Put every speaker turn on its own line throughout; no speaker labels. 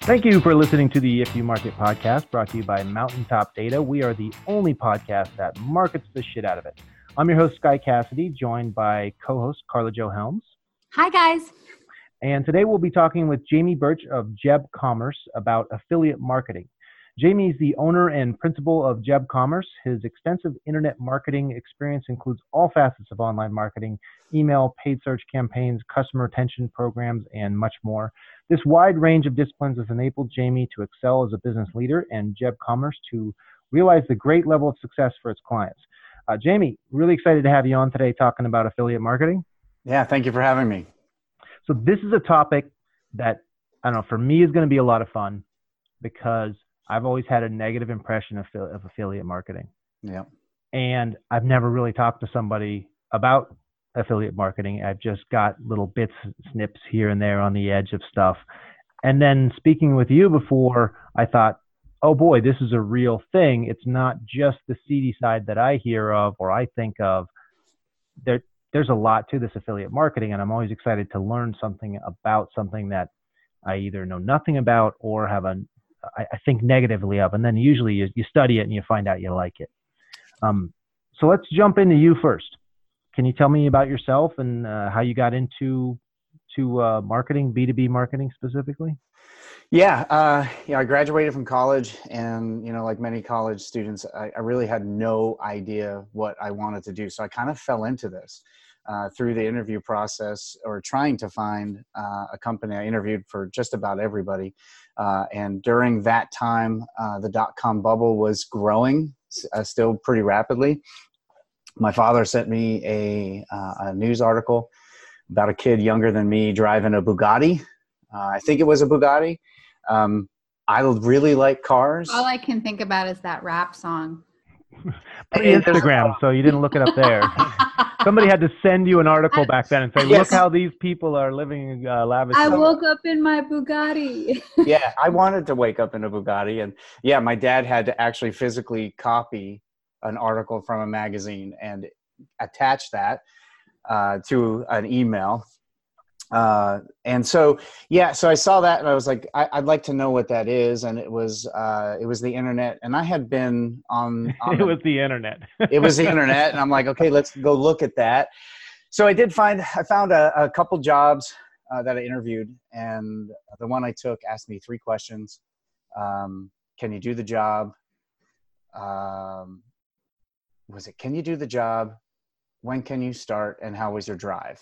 Thank you for listening to the If You Market podcast, brought to you by Mountaintop Data. We are the only podcast that markets the shit out of it. I'm your host, Sky Cassidy, joined by co-host Carla Jo Helms.
Hi, guys.
And today we'll be talking with Jamie Birch of Jeb Commerce about affiliate marketing. Jamie is the owner and principal of Jeb Commerce. His extensive internet marketing experience includes all facets of online marketing, email, paid search campaigns, customer retention programs, and much more. This wide range of disciplines has enabled Jamie to excel as a business leader and Jeb Commerce to realize the great level of success for its clients. Jamie, really excited to have you on today talking about affiliate marketing.
Yeah, thank you for having me.
So this is a topic that, I don't know, for me is going to be a lot of fun because I've always had a negative impression of affiliate marketing.
Yeah.
And I've never really talked to somebody about affiliate marketing. I've just got little bits, snips here and there on the edge of stuff. And then speaking with you before, I thought, oh boy, this is a real thing. It's not just the seedy side that I hear of or I think of. There's a lot to this affiliate marketing, and I'm always excited to learn something about something that I either know nothing about or have I think negatively of, and then usually you study it and you find out you like it. So let's jump into you first. Can you tell me about yourself and how you got into marketing, B2B marketing specifically?
Yeah, I graduated from college, and like many college students, I really had no idea what I wanted to do. So I kind of fell into this through the interview process, or trying to find a company. I interviewed for just about everybody. And during that time, the dot-com bubble was growing still pretty rapidly. My father sent me a news article about a kid younger than me driving a Bugatti. I think it was a Bugatti. I really like cars.
All I can think about is that rap song.
Instagram, so you didn't look it up there. Somebody had to send you an article back then and say,
yes,
look how these people are living lavish.
I woke up in my Bugatti.
Yeah, I wanted to wake up in a Bugatti. And yeah, my dad had to actually physically copy an article from a magazine and attach that to an email. And so I saw that and I was like, I'd like to know what that is. And it was the internet, and I had been on
it was the internet.
It was the internet. And I'm like, okay, let's go look at that. So I found a couple jobs that I interviewed, and the one I took asked me 3 questions. Can you do the job? Can you do the job? When can you start? And how was your drive?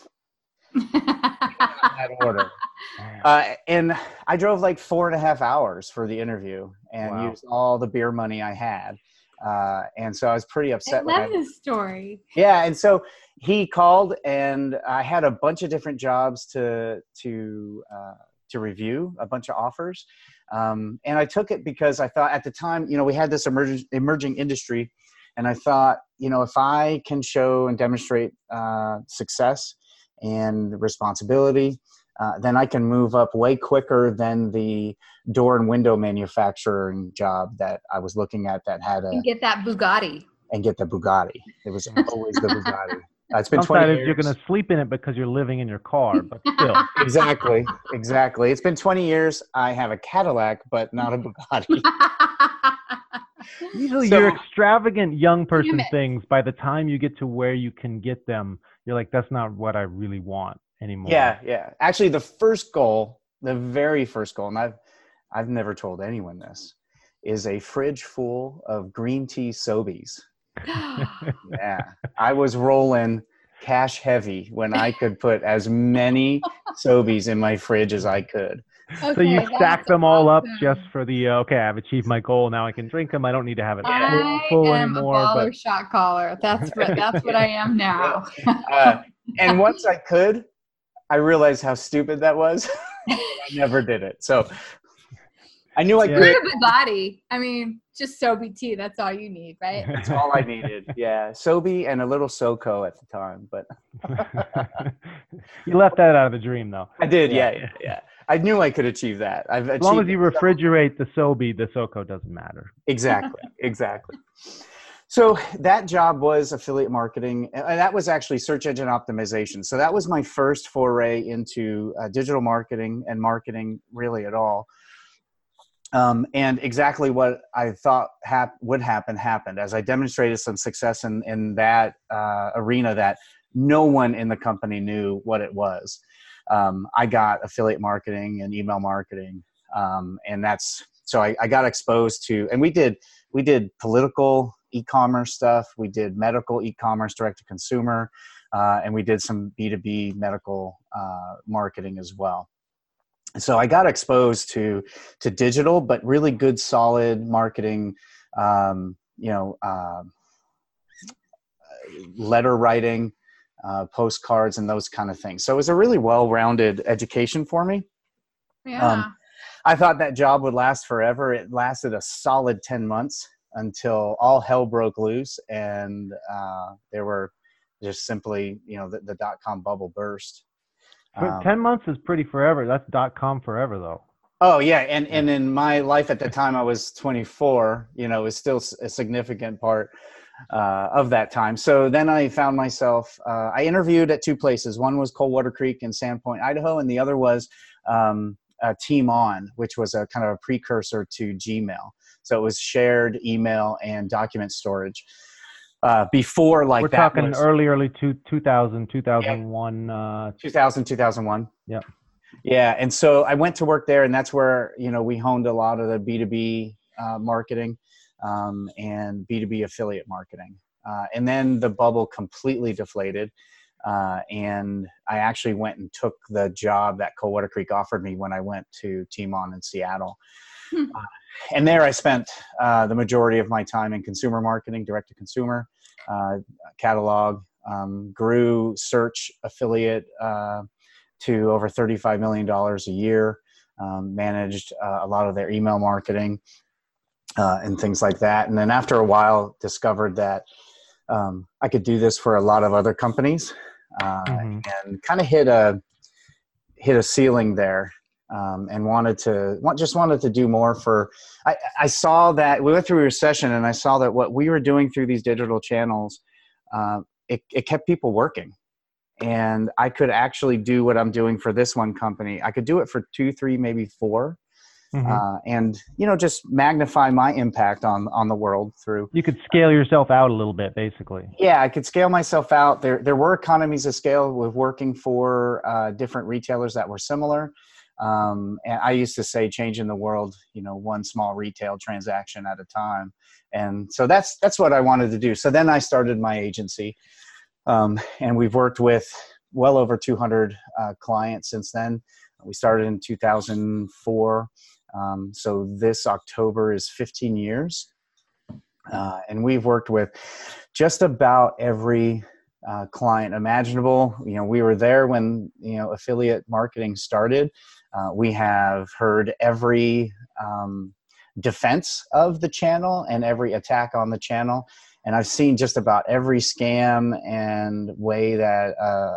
That order. And I drove like 4.5 hours for the interview and used all the beer money I had. And so I was pretty upset.
I love this story.
Yeah. And so he called, and I had a bunch of different jobs to review, a bunch of offers. And I took it because I thought at the time, we had this emerging industry. And I thought, if I can show and demonstrate success and responsibility, then I can move up way quicker than the door and window manufacturing job that I was looking at that had
and get that Bugatti.
And get the Bugatti. It was always the Bugatti. It's been 20 years.
You're going to sleep in it because you're living in your car, but still.
Exactly. It's been 20 years. I have a Cadillac, but not a Bugatti.
Usually your extravagant young person things, by the time you get to where you can get them, you're like, that's not what I really want anymore.
Yeah. Actually, the very first goal, and I've never told anyone this, is a fridge full of green tea Sobeys. Yeah. I was rolling cash heavy when I could put as many Sobeys in my fridge as I could.
Okay,
so you stack them all up just for the, I've achieved my goal. Now I can drink them. I don't need to have it full anymore.
I am a baller shot caller. That's what I am now.
And once I could, I realized how stupid that was. I never did it. So I knew I could.
A Bugatti. I mean, just Sobe tea. That's all you need, right?
That's all I needed. Yeah. Sobe and a little SoCo at the time, but
you left that out of the dream though.
I did. Yeah. I knew I could achieve that.
As long as you refrigerate the Sobe, the SoCo doesn't matter.
Exactly. So that job was affiliate marketing, and that was actually search engine optimization. So that was my first foray into digital marketing and marketing really at all. And exactly what I thought would happen happened. As I demonstrated some success in that arena that no one in the company knew what it was. I got affiliate marketing and email marketing. And so I got exposed to, and we did political e-commerce stuff. We did medical e-commerce, direct to consumer, and we did some B2B medical marketing as well. So I got exposed to digital, but really good, solid marketing, letter writing, postcards, and those kind of things. So it was a really well-rounded education for me.
Yeah.
I thought that job would last forever. It lasted a solid 10 months until all hell broke loose, and there were just simply, the dot-com bubble burst.
10 months is pretty forever. That's .com forever, though.
Oh yeah, and in my life at the time, I was 24. It was still a significant part of that time. So then I found myself. I interviewed at two places. One was Coldwater Creek in Sandpoint, Idaho, and the other was Team On, which was a kind of a precursor to Gmail. So it was shared email and document storage. Before
We're talking early 2000, 2001.
2001.
Yeah.
Yeah. And so I went to work there, and that's where, we honed a lot of the B2B marketing and B2B affiliate marketing. And then the bubble completely deflated. And I actually went and took the job that Coldwater Creek offered me when I went to Team On in Seattle. And there I spent the majority of my time in consumer marketing, direct to consumer, catalog, grew search affiliate to over $35 million a year, managed a lot of their email marketing and things like that. And then after a while, discovered that I could do this for a lot of other companies, and kind of hit a ceiling there. And wanted to do more for, I saw that we went through a recession, and I saw that what we were doing through these digital channels, it kept people working, and I could actually do what I'm doing for this one company. I could do it for 2, 3, maybe 4, and just magnify my impact on the world through.
You could scale yourself out a little bit, basically.
Yeah, I could scale myself out. There were economies of scale with working for different retailers that were similar. And I used to say changing the world, one small retail transaction at a time. And so that's what I wanted to do. So then I started my agency, and we've worked with well over 200 clients since then. We started in 2004. So this October is 15 years. And we've worked with just about every client imaginable. We were there when, affiliate marketing started. We have heard every defense of the channel and every attack on the channel. And I've seen just about every scam and way that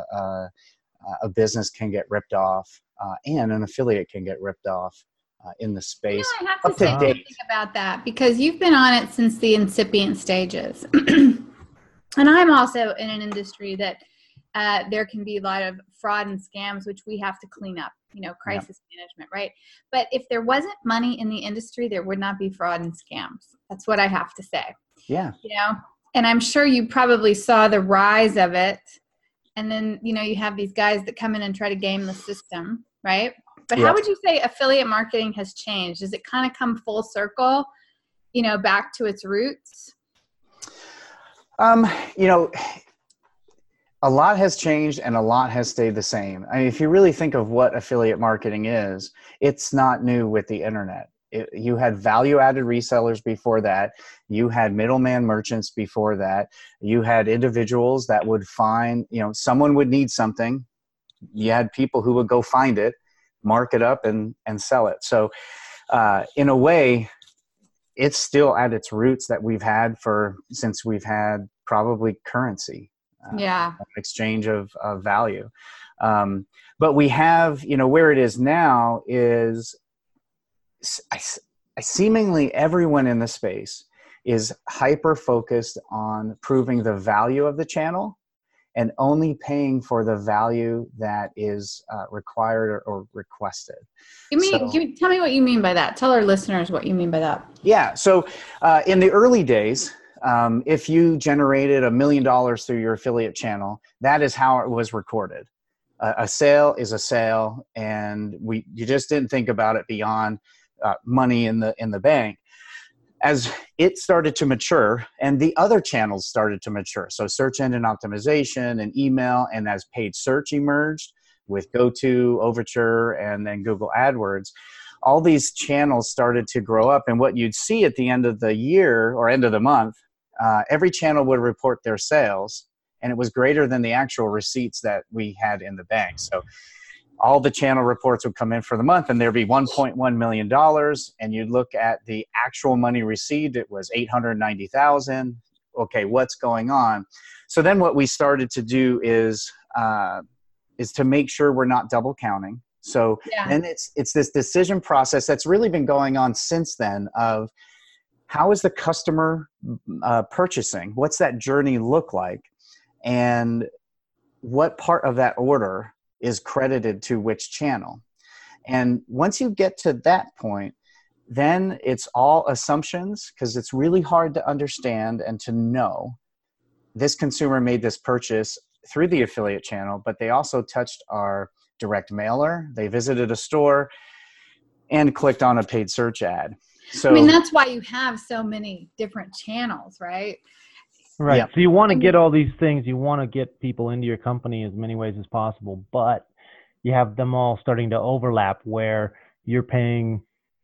a business can get ripped off and an affiliate can get ripped off in the space.
I have to say something about that, because you've been on it since the incipient stages. And I'm also in an industry that there can be a lot of fraud and scams, which we have to clean up, crisis management, right? But if there wasn't money in the industry, there would not be fraud and scams. That's what I have to say.
Yeah.
And I'm sure you probably saw the rise of it. And then, you have these guys that come in and try to game the system, right? But how would you say affiliate marketing has changed? Does it kind of come full circle, back to its roots?
A lot has changed and a lot has stayed the same. I mean, if you really think of what affiliate marketing is, it's not new with the internet. You had value-added resellers before that. You had middleman merchants before that. You had individuals that would find, someone would need something. You had people who would go find it, mark it up, and sell it. So in a way, it's still at its roots that we've had since we've had probably currency. Exchange of value. But we have, where it is now is seemingly everyone in the space is hyper focused on proving the value of the channel and only paying for the value that is required or requested.
Tell me what you mean by that. Tell our listeners what you mean by that.
Yeah. So in the early days, if you generated $1 million through your affiliate channel, that is how it was recorded. A sale is a sale, and you just didn't think about it beyond money in the bank. As it started to mature and the other channels started to mature, so search engine optimization and email, and as paid search emerged with GoTo, Overture, and then Google AdWords, all these channels started to grow up. And what you'd see at the end of the year or end of the month, every channel would report their sales, and it was greater than the actual receipts that we had in the bank. So all the channel reports would come in for the month, and there'd be $1.1 million. And you'd look at the actual money received, it was $890,000. Okay, what's going on? So then what we started to do is to make sure we're not double counting. So then it's this decision process that's really been going on since then of how is the customer purchasing? What's that journey look like? And what part of that order is credited to which channel? And once you get to that point, then it's all assumptions, because it's really hard to understand and to know this consumer made this purchase through the affiliate channel, but they also touched our direct mailer, they visited a store, and clicked on a paid search ad. So, I
mean, that's why you have so many different channels, right?
Right.
Yeah.
So you want to get all these things. You want to get people into your company as many ways as possible, but you have them all starting to overlap where you're paying,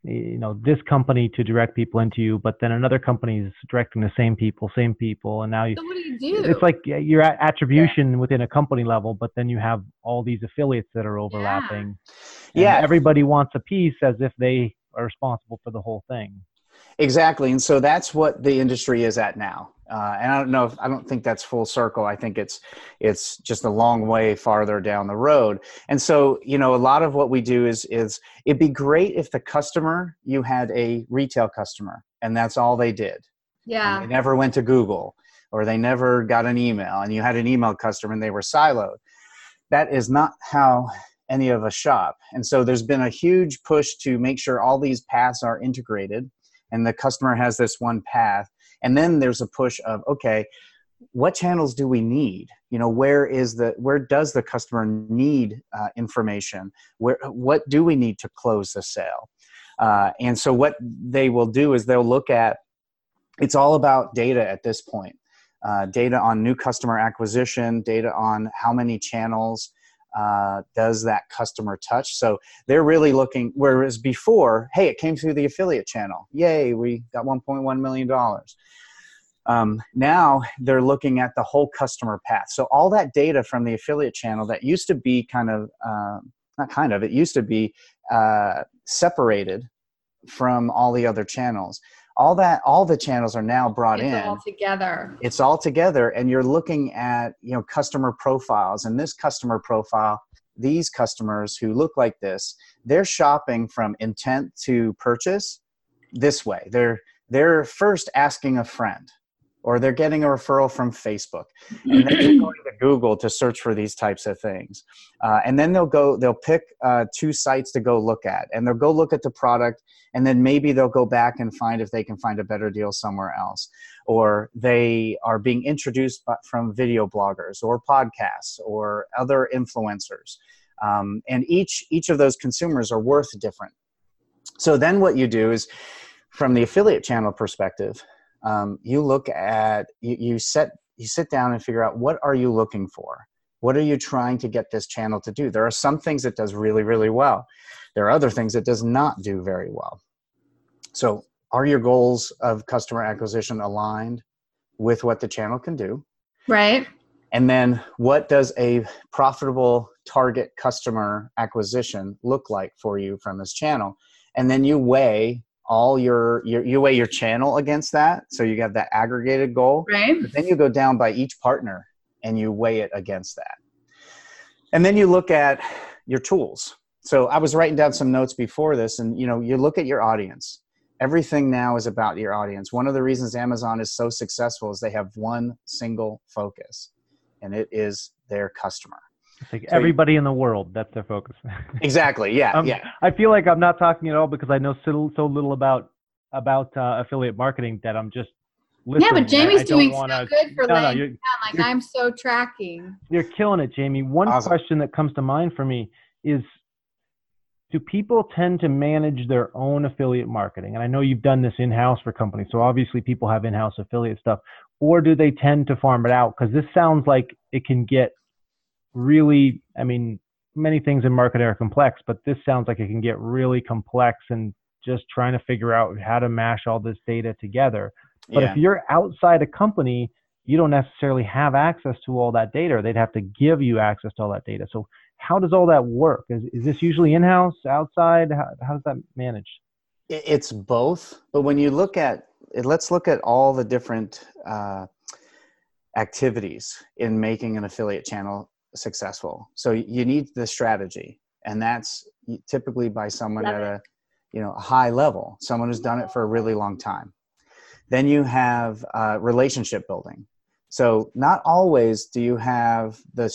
this company to direct people into you, but then another company is directing the same people, and now
so what do you do?
It's like your attribution within a company level, but then you have all these affiliates that are overlapping.
Yeah.
Everybody wants a piece as if they are responsible for the whole thing.
Exactly. And so that's what the industry is at now. And I don't think that's full circle. I think it's just a long way farther down the road. And so, a lot of what we do is it'd be great if the customer, you had a retail customer and that's all they did.
Yeah.
And they never went to Google, or they never got an email, and you had an email customer and they were siloed. That is not how any of us shop. And so there's been a huge push to make sure all these paths are integrated and the customer has this one path. And then there's a push of, okay, what channels do we need? Where does the customer need information? What do we need to close the sale? And so what they will do is they'll look at, it's all about data at this point. Data on new customer acquisition, data on how many channels does that customer touch. So they're really looking, whereas before, hey, it came through the affiliate channel. Yay, we got $1.1 million. Now they're looking at the whole customer path. So all that data from the affiliate channel that used to be it used to be separated from all the other channels. All the channels are now brought in.
It's all together.
It's all together, and you're looking at, customer profiles. And this customer profile, these customers who look like this, they're shopping from intent to purchase this way. They're first asking a friend, or they're getting a referral from Facebook, and then they're going to Google to search for these types of things. And then they'll pick 2 sites to go look at, and they'll go look at the product, and then maybe they'll go back and find if they can find a better deal somewhere else. Or they are being introduced from video bloggers or podcasts or other influencers. And each of those consumers are worth different. So then what you do is, from the affiliate channel perspective, you look at, you sit down and figure out, what are you looking for? What are you trying to get this channel to do? There are some things it does really, really well. There are other things it does not do very well. So are your goals of customer acquisition aligned with what the channel can do?
Right.
And then what does a profitable target customer acquisition look like for you from this channel? And then you weigh you weigh your channel against that. So you got that aggregated goal.
Right.
But then you go down by each partner and you weigh it against that. And then you look at your tools. So I was writing down some notes before this, and you look at your audience. Everything now is about your audience. One of the reasons Amazon is so successful is they have one single focus, and it is their customer.
It's like
So
everybody in the world, that's their focus.
exactly. Yeah. Yeah.
I feel like I'm not talking at all because I know so little about affiliate marketing that I'm just listening.
Yeah, but Jamie's doing so
wanna,
good for
no,
laying it down. Like, I'm so tracking.
You're killing it, Jamie. One
Awesome.
question that comes to mind for me is, do people tend to manage their own affiliate marketing? And I know you've done this in-house for companies, so obviously people have in-house affiliate stuff. Or do they tend to farm it out? Because this sounds like it can get really, I mean, many things in marketing are complex, but this sounds like it can get really complex and just trying to figure out how to mash all this data together. But if you're outside a company, you don't necessarily have access to all that data, or they'd have to give you access to all that data. So how does all that work? Is this usually in-house, outside? How does that manage?
It's both. But when you look at it, let's look at all the different activities in making an affiliate channel successful. So you need the strategy, and that's typically by someone at a high level, someone who's done it for a really long time. Then you have relationship building. So not always do you have the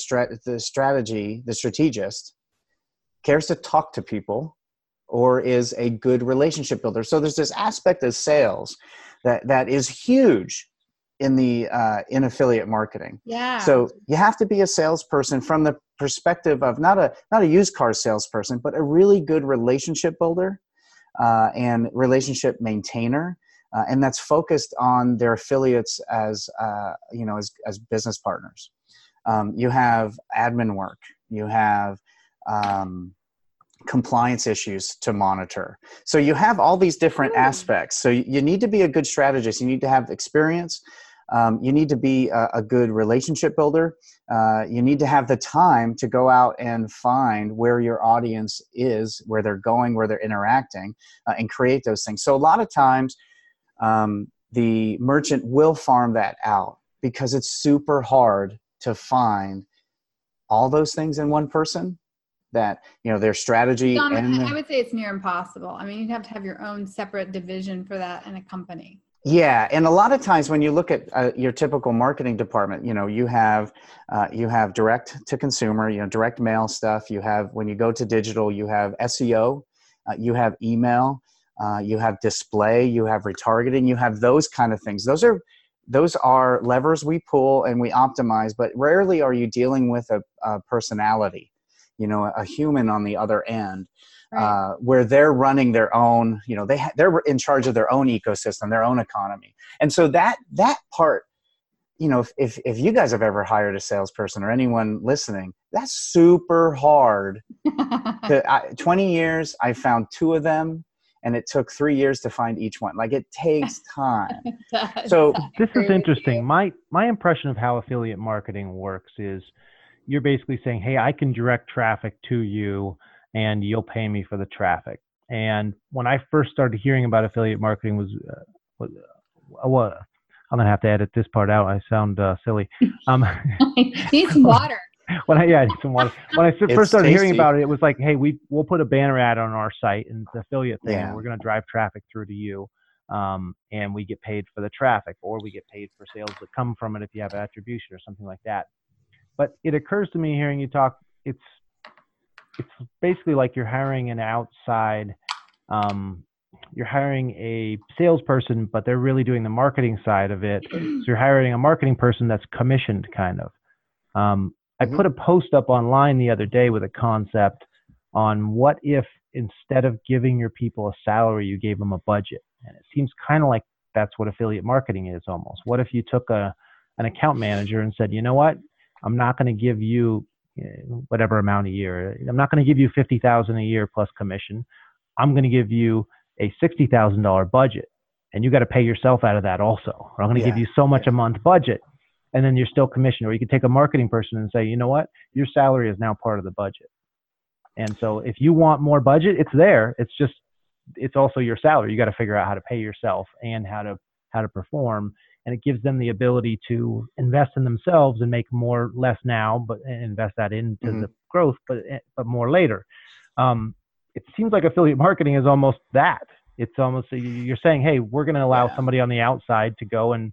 strategist cares to talk to people or is a good relationship builder. So there's this aspect of sales that is huge in in affiliate marketing.
Yeah.
So you have to be a salesperson from the perspective of not a used car salesperson, but a really good relationship builder and relationship maintainer. And that's focused on their affiliates as business partners. You have admin work. You have compliance issues to monitor. So you have all these different aspects. So you need to be a good strategist. You need to have experience. You need to be a good relationship builder. You need to have the time to go out and find where your audience is, where they're going, where they're interacting, and create those things. So a lot of times, the merchant will farm that out because it's super hard to find all those things in one person. That their strategy.
I would say it's near impossible. I mean, you'd have to have your own separate division for that in a company.
Yeah, and a lot of times when you look at your typical marketing department, you have direct to consumer, direct mail stuff. You have, when you go to digital, you have SEO, you have email. You have display, you have retargeting, you have those kind of things. Those are levers we pull and we optimize, but rarely are you dealing with a personality, a human on the other end, right. Where they're running their own, they're in charge of their own ecosystem, their own economy. And so that part, if you guys have ever hired a salesperson or anyone listening, that's super hard. 20 years, I found 2 of them. And it took 3 years to find each one. Like, it takes time. So
this is interesting. My impression of how affiliate marketing works is you're basically saying, hey, I can direct traffic to you and you'll pay me for the traffic. And when I first started hearing about affiliate marketing was I'm going to have to edit this part out. I sound silly.
Need some water.
When I first started hearing about it, it was like, hey, we'll put a banner ad on our site and it's an affiliate thing. And we're going to drive traffic through to you. And we get paid for the traffic, or we get paid for sales that come from it if you have attribution or something like that. But it occurs to me hearing you talk, it's basically like you're hiring an outside, you're hiring a salesperson, but they're really doing the marketing side of it. So you're hiring a marketing person that's commissioned kind of. I put a post up online the other day with a concept on what if instead of giving your people a salary, you gave them a budget. And it seems kind of like that's what affiliate marketing is almost. What if you took an account manager and said, you know what, I'm not going to give you whatever amount a year. I'm not going to give you $50,000 a year plus commission. I'm going to give you a $60,000 budget, and you got to pay yourself out of that also. Or I'm going to give you so much a month budget. And then you're still commissioned. Or you could take a marketing person and say, you know what, your salary is now part of the budget. And so if you want more budget, it's there. It's also your salary. You got to figure out how to pay yourself and how to perform. And it gives them the ability to invest in themselves and make less now, but invest that into the growth, but more later. It seems like affiliate marketing is almost that. It's almost, you're saying, hey, we're going to allow somebody on the outside to go and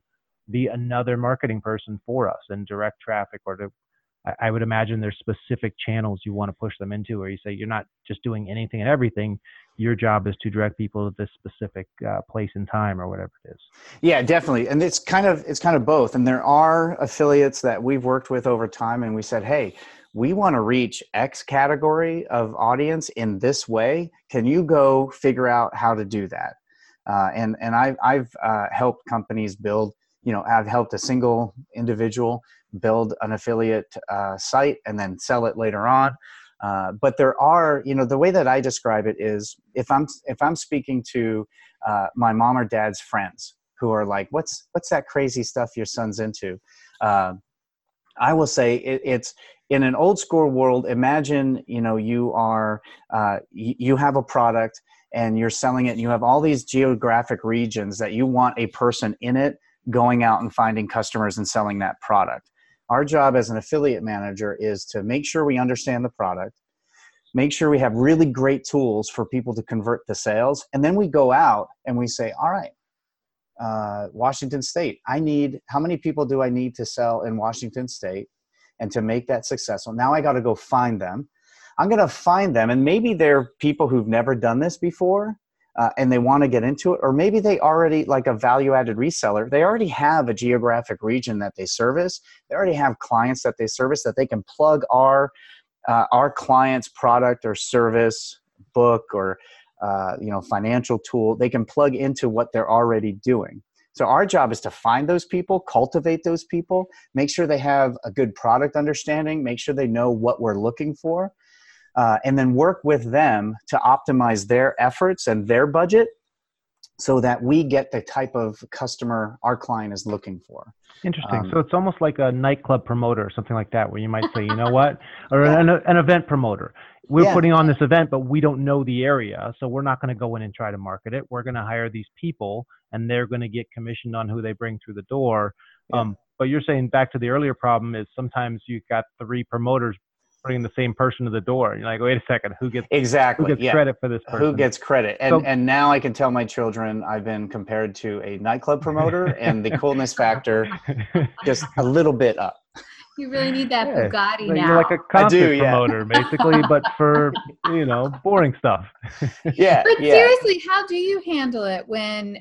be another marketing person for us and direct traffic, or to, I would imagine there's specific channels you want to push them into, where you say you're not just doing anything and everything. Your job is to direct people to this specific place and time or whatever it is.
Yeah, definitely. And it's kind of both. And there are affiliates that we've worked with over time, and we said, hey, we want to reach X category of audience in this way. Can you go figure out how to do that? And I've helped companies build, I've helped a single individual build an affiliate site and then sell it later on. But there are, the way that I describe it is, if I'm speaking to my mom or dad's friends who are like, what's that crazy stuff your son's into? I will say it's in an old school world. Imagine, you are, you have a product and you're selling it, and you have all these geographic regions that you want a person in it going out and finding customers and selling that product. Our job as an affiliate manager is to make sure we understand the product, make sure we have really great tools for people to convert the sales. And then we go out and we say, all right, Washington State, how many people do I need to sell in Washington State? And to make that successful, now I got to go find them. I'm going to find them. And maybe they're people who've never done this before. And they want to get into it, or maybe they already, like a value-added reseller, they already have a geographic region that they service. They already have clients that they service that they can plug our client's product or service, book, or financial tool. They can plug into what they're already doing. So our job is to find those people, cultivate those people, make sure they have a good product understanding, make sure they know what we're looking for. And then work with them to optimize their efforts and their budget so that we get the type of customer our client is looking for.
Interesting. So it's almost like a nightclub promoter or something like that, where you might say, you know what, or an event promoter. We're putting on this event, but we don't know the area, so we're not going to go in and try to market it. We're going to hire these people, and they're going to get commissioned on who they bring through the door. But you're saying, back to the earlier problem, is sometimes you've got 3 promoters putting the same person to the door. And you're like, wait a second, who gets credit for this person?
Who gets credit? And now I can tell my children I've been compared to a nightclub promoter, and the coolness factor just a little bit up.
You really need that Bugatti now.
You're like a concert promoter, basically, but for, boring stuff.
But seriously, how do you handle it when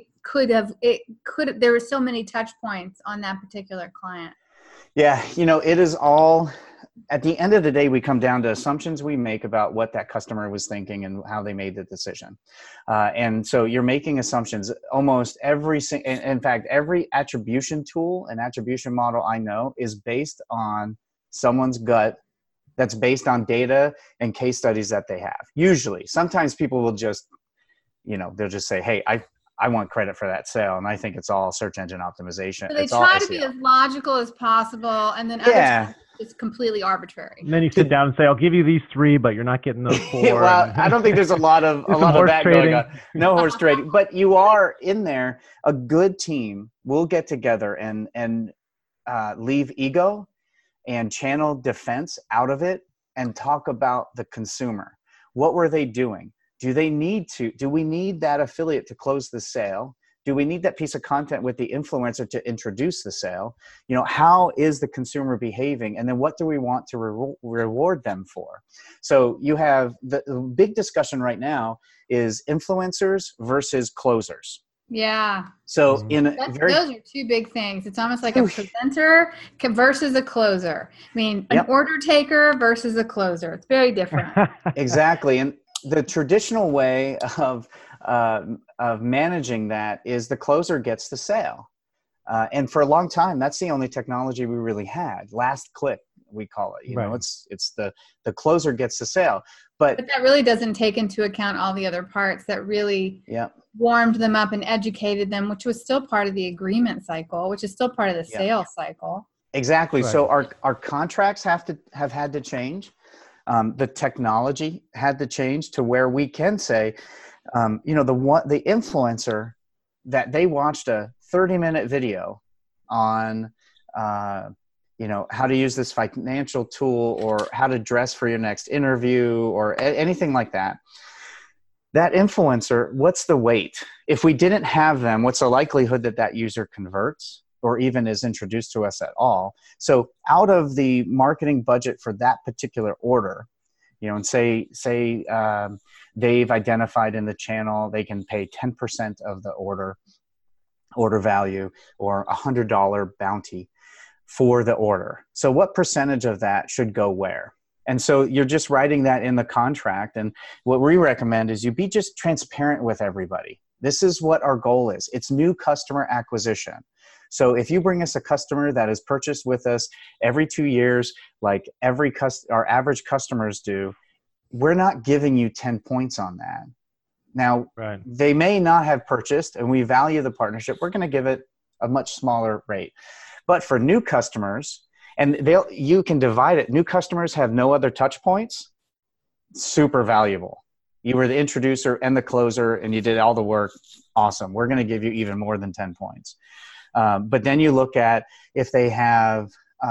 there were so many touch points on that particular client?
Yeah, it is all, at the end of the day, we come down to assumptions we make about what that customer was thinking and how they made the decision. And so you're making assumptions. Almost in fact, every attribution tool and attribution model I know is based on someone's gut, that's based on data and case studies that they have. Usually, sometimes people will just, they'll just say, hey, I want credit for that sale, and I think it's all search engine optimization.
So they try to be as logical as possible, and then other times it's completely arbitrary. And
then you sit down and say, I'll give you these 3, but you're not getting those 4.
Well, I don't think there's a lot of that going on. No horse trading, but you are in there. A good team will get together and leave ego and channel defense out of it and talk about the consumer. What were they doing? Do we need that affiliate to close the sale? Do we need that piece of content with the influencer to introduce the sale? How is the consumer behaving? And then what do we want to reward them for? So you have the big discussion right now is influencers versus closers.
Yeah.
So
those are 2 big things. It's almost like a presenter versus a closer. I mean, an order taker versus a closer. It's very different.
Exactly. And the traditional way of managing that is the closer gets the sale. And for a long time, that's the only technology we really had. Last click, we call it. It's the closer gets the sale. But
that really doesn't take into account all the other parts that really warmed them up and educated them, which was still part of the agreement cycle, which is still part of the sales cycle.
Exactly. Right. So our contracts have had to change. The technology had to change to where we can say, the influencer that they watched a 30-minute video on, how to use this financial tool or how to dress for your next interview or anything like that. That influencer, what's the weight? If we didn't have them, what's the likelihood that user converts? or even is introduced to us at all. So out of the marketing budget for that particular order, and say they've identified in the channel, they can pay 10% of the order value or $100 bounty for the order. So what percentage of that should go where? And so you're just writing that in the contract. And what we recommend is you be just transparent with everybody. This is what our goal is. It's new customer acquisition. So if you bring us a customer that has purchased with us every 2 years, like our average customers do, we're not giving you 10 points on that. Now,
Right.
They may not have purchased, and we value the partnership. We're going to give it a much smaller rate. But for new customers, and you can divide it. New customers have no other touch points. Super valuable. You were the introducer and the closer, and you did all the work. Awesome. We're going to give you even more than 10 points. But then you look at if they are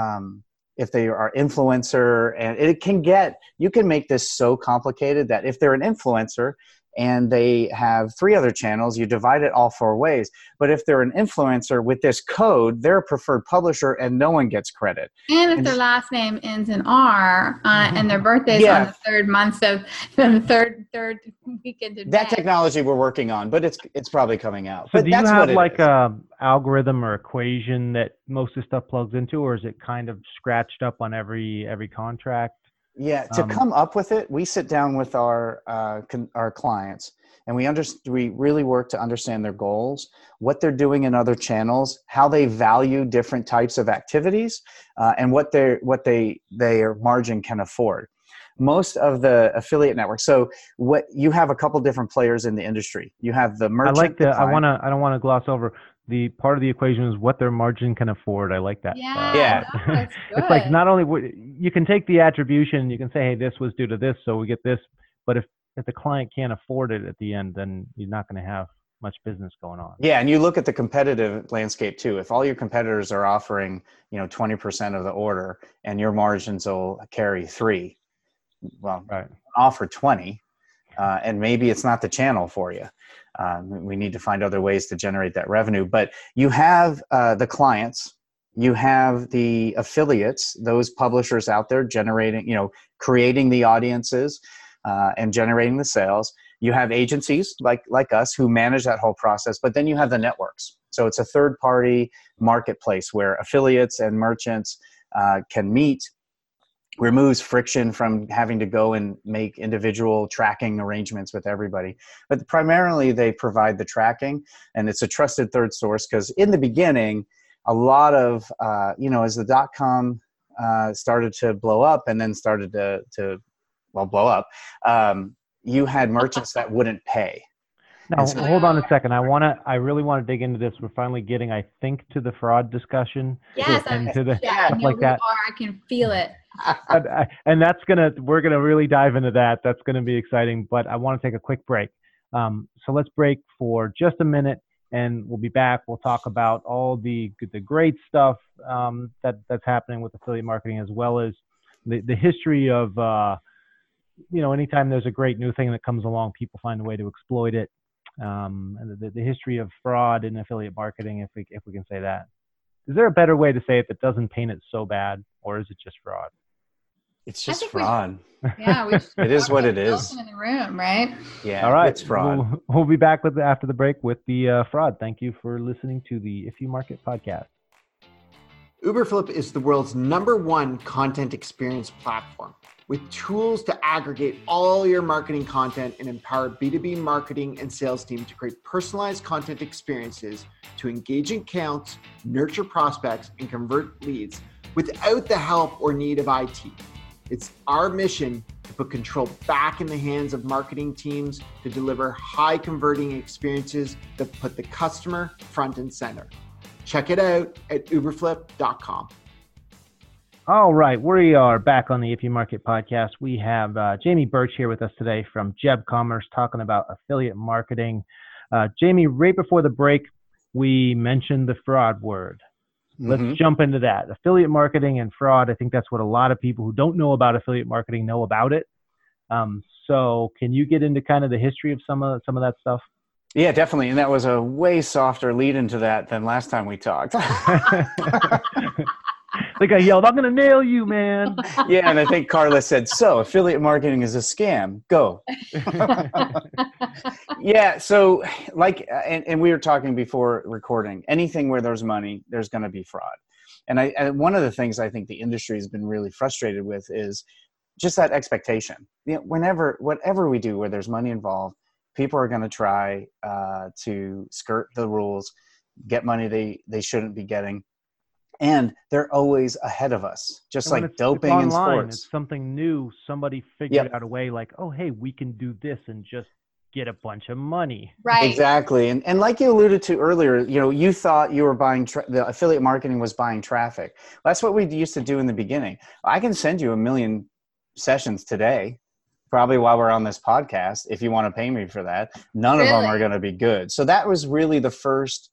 influencer, and you can make this so complicated that if they're an influencer and they have 3 other channels, you divide it all 4 ways. But if they're an influencer with this code, they're a preferred publisher and no one gets credit.
And if their last name ends in R and their birthday's on the third weekend in
that
May.
Technology we're working on, but it's probably coming out.
So
but
do you have like a algorithm or equation that most of the stuff plugs into, or is it kind of scratched up on every contract?
Yeah, to come up with it, we sit down with our clients, and we really work to understand their goals, what they're doing in other channels, how they value different types of activities, and what their margin can afford. Most of the affiliate networks. So what you have a couple different players in the industry. You have the merchant.
I don't want to gloss over the part of the equation is what their margin can afford. I like that.
Yeah. That's good.
It's like not only you can take the attribution, you can say, hey, this was due to this, so we get this. But if the client can't afford it at the end, then you're not going to have much business going on.
Yeah, and you look at the competitive landscape too. If all your competitors are offering 20% of the order, and your margins will carry 3, well, right. Offer 20, and maybe it's not the channel for you. We need to find other ways to generate that revenue. But you have the clients, you have the affiliates, those publishers out there generating, creating the audiences and generating the sales. You have agencies like us who manage that whole process, but then you have the networks. So it's a third-party marketplace where affiliates and merchants can meet, removes friction from having to go and make individual tracking arrangements with everybody. But primarily they provide the tracking, and it's a trusted third source because in the beginning, a lot of, as the .com started to blow up and then started to blow up, you had merchants that wouldn't pay.
Now, hold on a second. I really want to dig into this. We're finally getting, I think, to the fraud discussion.
Yes,
and to the
stuff like that. I can feel it.
And we're gonna really dive into that. That's gonna be exciting. But I want to take a quick break. So let's break for just a minute, and we'll be back. We'll talk about all the great stuff that's happening with affiliate marketing, as well as the history of anytime there's a great new thing that comes along, people find a way to exploit it. And the history of fraud in affiliate marketing, if we can say that. Is there a better way to say it that doesn't paint it so bad, or is it just fraud?
It's just fraud.
It
is what it is.
In the room, right?
Yeah.
All right.
It's fraud.
We'll be back after the break with the fraud. Thank you for listening to the If You Market podcast.
Uberflip is the world's #1 content experience platform with tools to aggregate all your marketing content and empower B2B marketing and sales team to create personalized content experiences to engage accounts, nurture prospects, and convert leads without the help or need of IT. It's our mission to put control back in the hands of marketing teams to deliver high converting experiences that put the customer front and center. Check it out at uberflip.com.
All right, we are back on the If You Market podcast. We have Jamie Birch here with us today from Jeb Commerce talking about affiliate marketing. Jamie, right before the break, we mentioned the fraud word. Let's jump into that. Affiliate marketing and fraud. I think that's what a lot of people who don't know about affiliate marketing know about it. So can you get into kind of the history of some of that stuff?
Yeah, definitely. And that was a way softer lead into that than last time we talked.
Like I yelled, "I'm gonna nail you, man!"
Yeah, and I think Carla said, "So, affiliate marketing is a scam. Go." Yeah, so and we were talking before recording, anything where there's money, there's going to be fraud. And one of the things I think the industry has been really frustrated with is just that expectation. You know, whatever we do where there's money involved, people are going to try to skirt the rules, get money they shouldn't be getting. And they're always ahead of us, just
And when
like doping
it's
in
online,
sports.
it's something new. Somebody figured out a way, like, oh, hey, we can do this and just get a bunch of money.
Right.
Exactly. And like you alluded to earlier, you know, you thought you were buying the affiliate marketing was buying traffic. That's what we used to do in the beginning. I can send you 1 million sessions today, probably while we're on this podcast, if you want to pay me for that. None of them are going to be good. So that was really the first,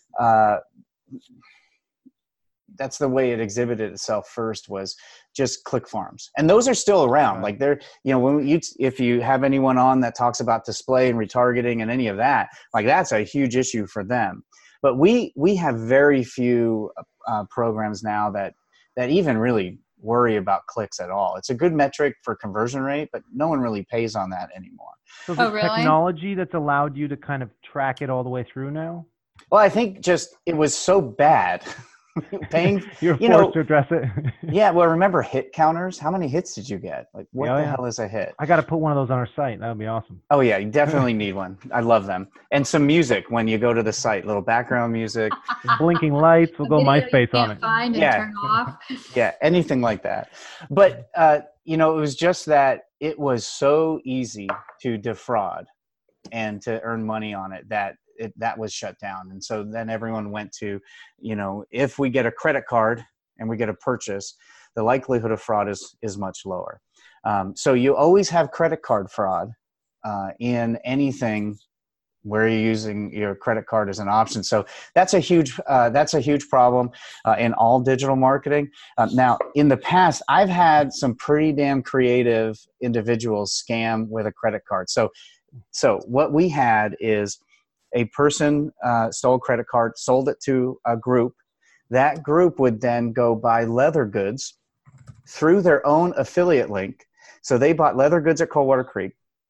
that's the way it exhibited itself first, was just click farms. And those are still around. Right. Like they're, you know, if you have anyone on that talks about display and retargeting and any of that, like that's a huge issue for them. But we have very few programs now that even really worry about clicks at all. It's a good metric for conversion rate, but no one really pays on that anymore.
So the technology that's allowed you to kind of track it all the way through now?
Well, I think just it was so bad. Paying,
you're forced to address it.
Yeah, well, remember hit counters? How many hits did you get? Like, what the hell is a hit?
I got to put one of those on our site. That would be awesome.
Oh yeah, you definitely need one. I love them. And some music when you go to the site, little background music.
Blinking lights. We'll go MySpace on it.
Find and turn off.
Yeah, anything like that. But you know, it was just that it was so easy to defraud and to earn money on it that was shut down. And so then everyone went to, you know, if we get a credit card and we get a purchase, the likelihood of fraud is much lower. So you always have credit card fraud in anything where you're using your credit card as an option. So that's a huge problem in all digital marketing. Now, in the past, I've had some pretty damn creative individuals scam with a credit card. So what we had is a person stole a credit card, sold it to a group. That group would then go buy leather goods through their own affiliate link. So they bought leather goods at Coldwater Creek.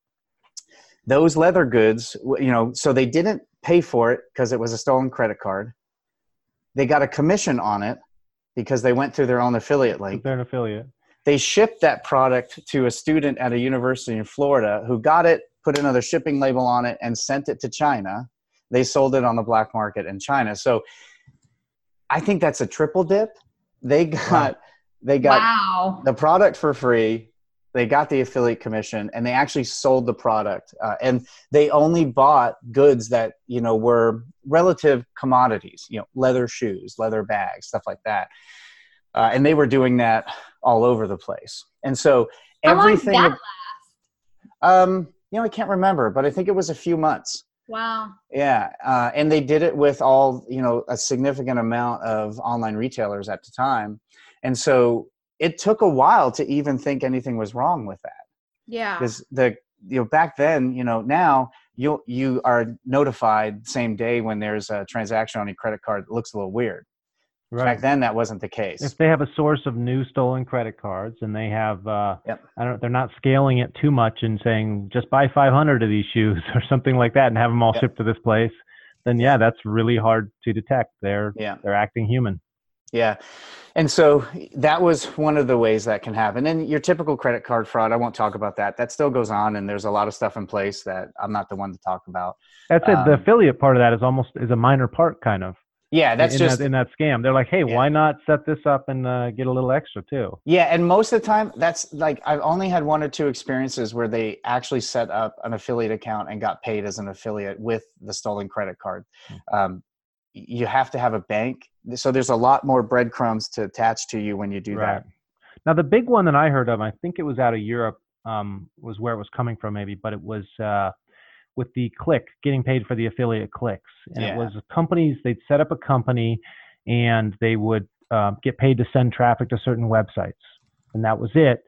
Those leather goods, you know, so they didn't pay for it because it was a stolen credit card. They got a commission on it because they went through their own affiliate link.
They're an affiliate.
They shipped that product to a student at a university in Florida who got it, put another shipping label on it, and sent it to China. They sold it on the black market in China. So I think that's a triple dip. They got the product for free. They got the affiliate commission, and they actually sold the product. And they only bought goods that, you know, were relative commodities, you know, leather shoes, leather bags, stuff like that. And they were doing that all over the place. And so everything.
How long did that last?
You know, I can't remember, but I think it was a few months.
Wow.
Yeah. And they did it with all, you know, a significant amount of online retailers at the time. And so it took a while to even think anything was wrong with that.
Yeah.
Because back then, you know, now you are notified the same day when there's a transaction on your credit card that looks a little weird. Right. Back then, that wasn't the case.
If they have a source of new stolen credit cards and they have, they're not scaling it too much and saying just buy 500 of these shoes or something like that and have them all shipped to this place, then that's really hard to detect. They're acting human.
Yeah. And so that was one of the ways that can happen. And your typical credit card fraud, I won't talk about that. That still goes on, and there's a lot of stuff in place that I'm not the one to talk about.
That's it. The affiliate part of that is a minor part, kind of.
Yeah, that's
in that scam. They're like, hey, why not set this up and get a little extra too?
Yeah, and most of the time, that's like I've only had 1 or 2 experiences where they actually set up an affiliate account and got paid as an affiliate with the stolen credit card. You have to have a bank, so there's a lot more breadcrumbs to attach to you when you do that.
Now, the big one that I heard of, I think it was out of Europe, was where it was coming from, maybe, but it was with the click, getting paid for the affiliate clicks. And it was companies, they'd set up a company and they would get paid to send traffic to certain websites. And that was it.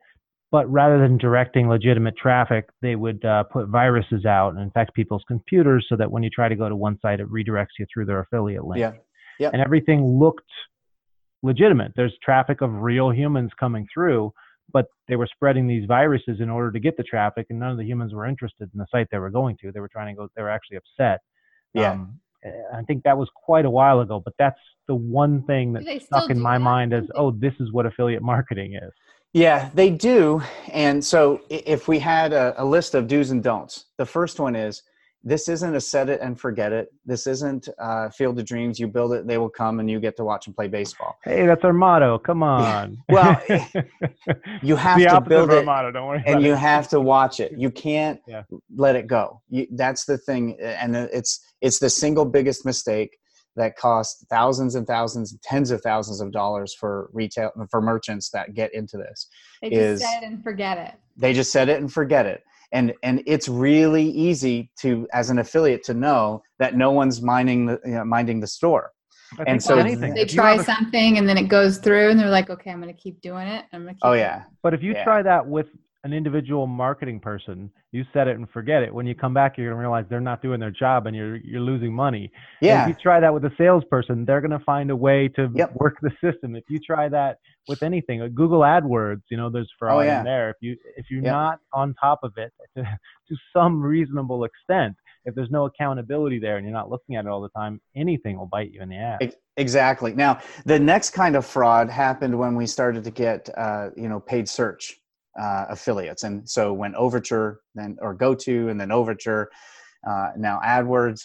But rather than directing legitimate traffic, they would put viruses out and infect people's computers so that when you try to go to one site, it redirects you through their affiliate link.
Yeah. Yeah.
And everything looked legitimate. There's traffic of real humans coming through, but they were spreading these viruses in order to get the traffic, and none of the humans were interested in the site they were going to. They were trying to go, they were actually upset.
Yeah.
I think that was quite a while ago, but that's the one thing that
they
stuck
still
in
do
my
that?
mind as, oh, this is what affiliate marketing is.
Yeah, they do. And so if we had a list of do's and don'ts, the first one is, this isn't a set it and forget it. This isn't Field of Dreams. You build it, they will come, and you get to watch them play baseball.
Hey, that's our motto. Come on.
Well, you have to build it,
motto. Don't worry
and
about
you
it.
have to watch it. You can't
Yeah.
let it go. That's the thing, and it's the single biggest mistake that costs thousands and thousands, tens of thousands of dollars for merchants that get into this.
They just set it and forget it.
They just set it and forget it. And it's really easy to, as an affiliate, to know that no one's minding the store. And so
anything.
They try something and then it goes through and they're like, okay, I'm going to keep doing it. I'm going to keep
Oh yeah.
But if you try that with an individual marketing person, you set it and forget it. When you come back, you're going to realize they're not doing their job and you're losing money.
Yeah.
And if you try that with a salesperson, they're going to find a way to
Yep.
work the system. If you try that with anything, Google AdWords, there's fraud in there. If you're
Yep.
not on top of it to some reasonable extent, if there's no accountability there and you're not looking at it all the time, anything will bite you in the ass.
Exactly. Now, the next kind of fraud happened when we started to get, paid search affiliates. And so when Overture, or GoTo, and then Overture, now AdWords,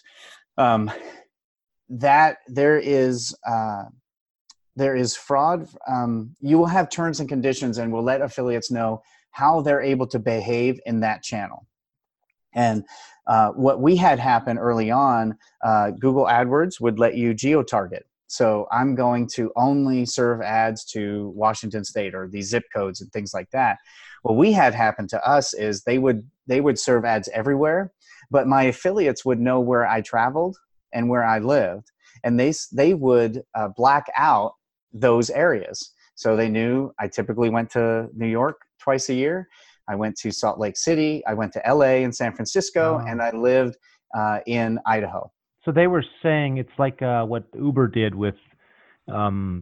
that there is fraud. You will have terms and conditions, and we'll let affiliates know how they're able to behave in that channel. And what we had happen early on, Google AdWords would let you geo-target. So I'm going to only serve ads to Washington State or these zip codes and things like that. What we had happen to us is they would serve ads everywhere, but my affiliates would know where I traveled and where I lived, and they would black out those areas. So they knew I typically went to New York twice a year. I went to Salt Lake City. I went to LA and San Francisco, and I lived in Idaho.
So they were saying it's like what Uber did with, they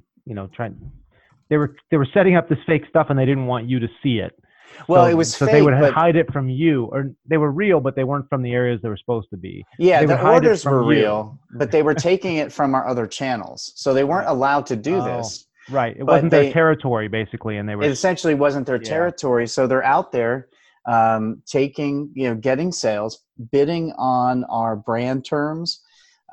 were setting up this fake stuff and they didn't want you to see it.
Well, it was
so
fake,
they would
but
hide it from you, or they were real, but they weren't from the areas they were supposed to be.
yeah, the orders were
you.
real, but they were taking it from our other channels, so they weren't allowed to do this.
Right, it
But
wasn't their territory basically, and they were.
It essentially wasn't their territory, so they're out there getting sales, bidding on our brand terms,